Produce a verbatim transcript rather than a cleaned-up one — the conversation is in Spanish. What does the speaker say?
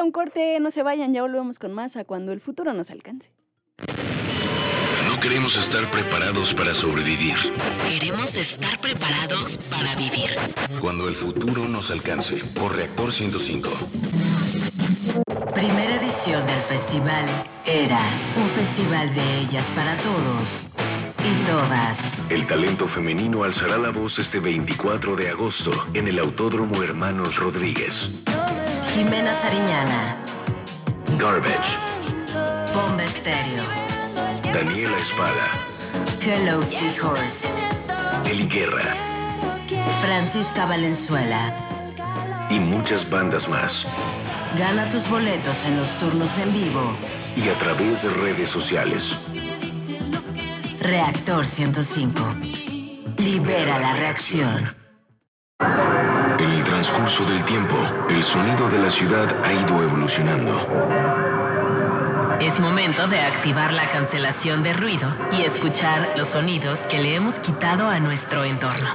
un corte, no se vayan, ya volvemos con más a Cuando el futuro nos alcance. No queremos estar preparados para sobrevivir. Queremos estar preparados para vivir. Cuando el futuro nos alcance, por Reactor ciento cinco. Primera edición del festival Era, un festival de ellas para todos y todas. El talento femenino alzará la voz este veinticuatro de agosto en el Autódromo Hermanos Rodríguez. Jimena Sariñana, Garbage, Bomba Estéreo, Daniela Espada, Hello Seahorse, Eli Guerra Francisca Valenzuela y muchas bandas más. Gana tus boletos en los turnos en vivo Y a través de redes sociales. Reactor ciento cinco. Libera la reacción. En el transcurso del tiempo, el sonido de la ciudad ha ido evolucionando. Es momento de activar la cancelación de ruido y escuchar los sonidos que le hemos quitado a nuestro entorno.